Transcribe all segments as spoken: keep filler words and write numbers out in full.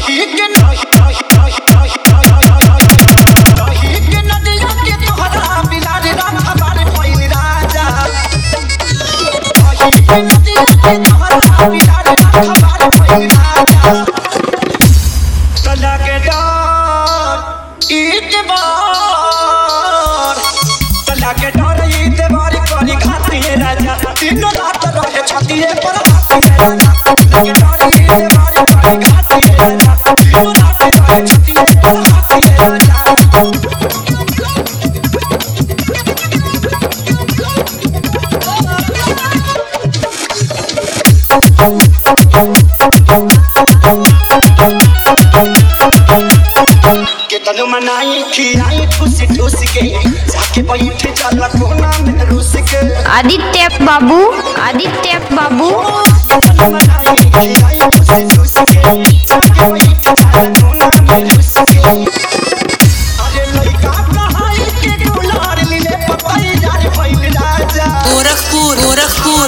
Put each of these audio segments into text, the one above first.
तनु मनाई खिलाई ठुस ठुस के जाके बैठ जाला कोना में रुस के। आदित्य बाबू आदित्य बाबू तनु मनाई खिलाई ठुस ठुस के जाके बैठ जाला कोना में रुस के। अरे लइका कहाई के डोलार लीले पतई जारे फैल राजा गोरखपुर गोरखपुर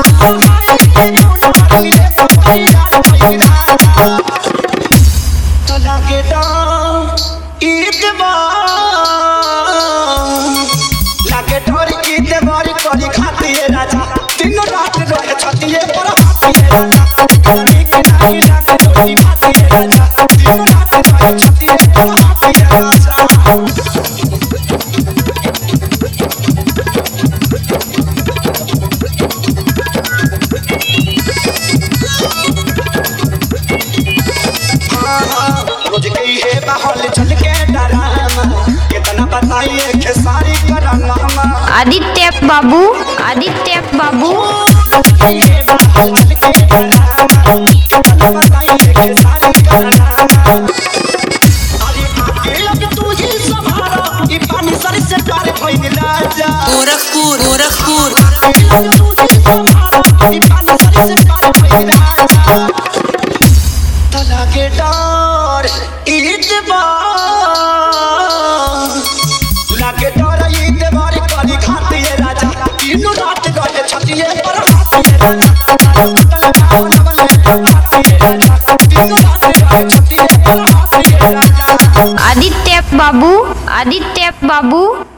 लीले पतई जारे फैल राजा तला के लागे डोर ईद बारी करी खाती है राजा दिन रात रहे छतिए पर हाथी है राजा एक नहीं लागे डोरी खाती है राजा दिन रात रहे छतिए पर हाथी है राजा। रोज गई है बाहर चल के डरामा कितना बताइए खेसारी करनामा। आदित्य बाबू आदित्य बाबू गोरखपुर गोरखपुर के डर ईद लागे डर ईद बारी करी खाती है राजा तीनों रात गए छतिए पर हाथी है आदित्य बाबू आदित्य बाबू